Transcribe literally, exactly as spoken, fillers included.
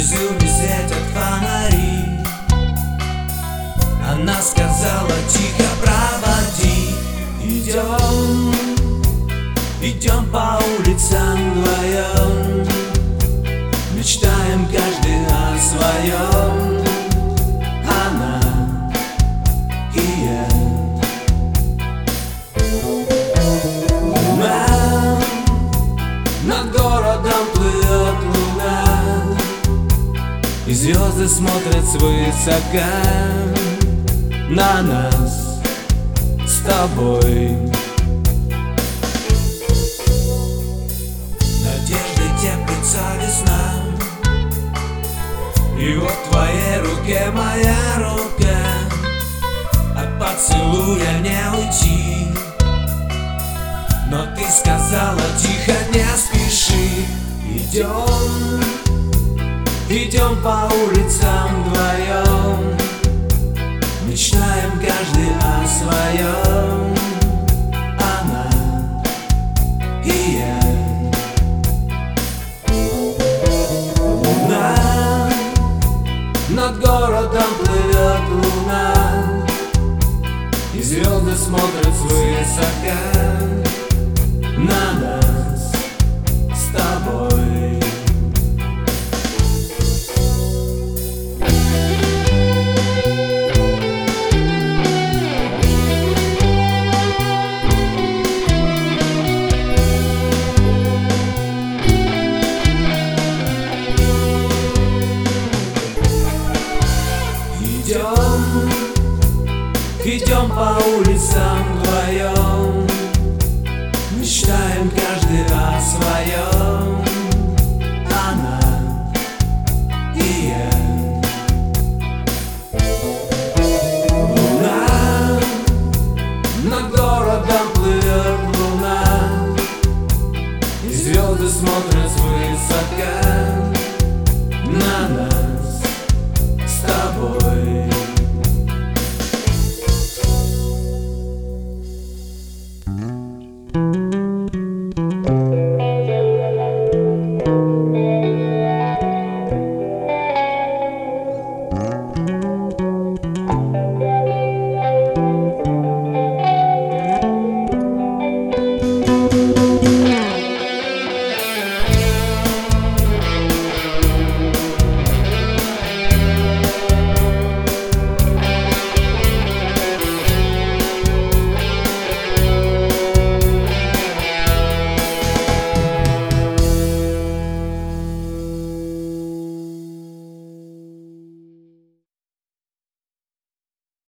безумии светят фонари. Она сказала: тихо проводи. Идем, идем по улицам вдвоем, мечтаем каждый о своем. Она и я. Луна, над городом плывет луна, и звезды смотрят свысока на нас с тобой. Надеждой теплится весна, и вот в твоей руке моя рука. От поцелуя не уйти, но ты сказала: тихо, не спеши. Идем, идем по улицам вдвоем, мечтаем каждый о своем. Она и я. Луна, над городом плывет луна, и звезды смотрят свысока на нас с тобой. Идем, идем по улицам вдвоем, мечтаем каждый о своем. Она и я.